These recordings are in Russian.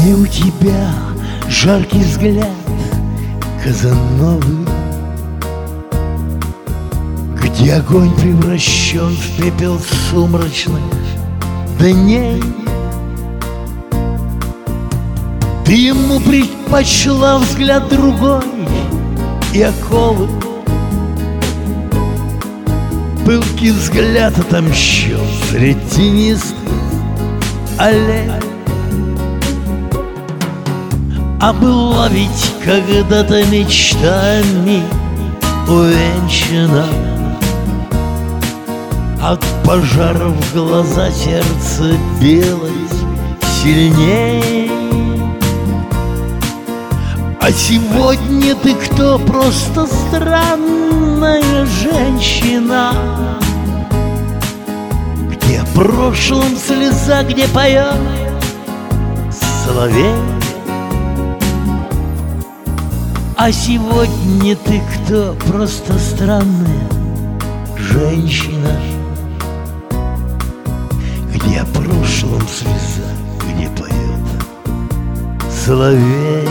И у тебя жаркий взгляд Казановы, где огонь превращен в пепел сумрачных дней. Ты ему предпочла взгляд другой и оковы. Пылкий взгляд отомщен средь тенистых аллей. А была ведь когда-то мечтами увенчана, от пожаров глаза сердце билось сильней. А сегодня ты кто? Просто странная женщина, где в прошлом слеза, где поет соловей. А сегодня ты кто? Просто странная женщина, где в прошлом слеза, где поет соловей.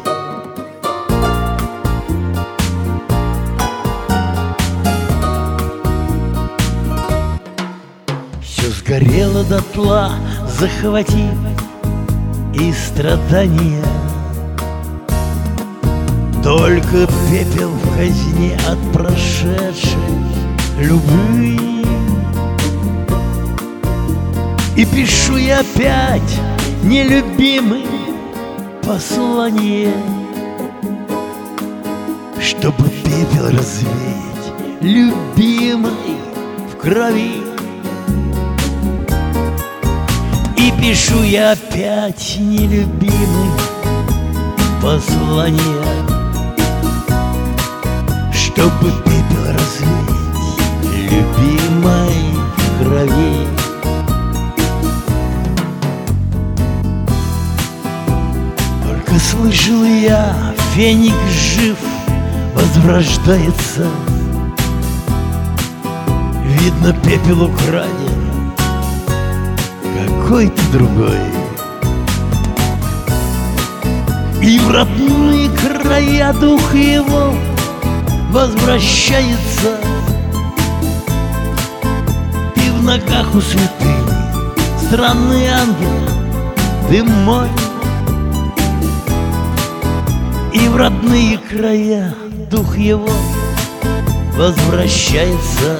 Все сгорело дотла, захватив и страдания. Только пепел в казне от прошедшей любви. И пишу я опять нелюбимый послание, чтобы пепел развеять, любимый в крови. И пишу я опять нелюбимый послание, чтобы пепел развеять, любимой в крови. Только слышал я, феникс жив, возрождается. Видно, пепел украден какой-то другой. И в родные края дух его возвращается. И в ногах у святыни странный ангел, ты мой. И в родные края дух его возвращается.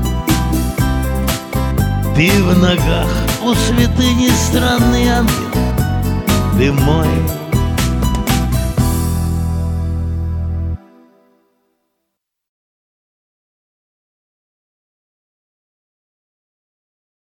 Ты в ногах у святыни странный ангел, ты мой.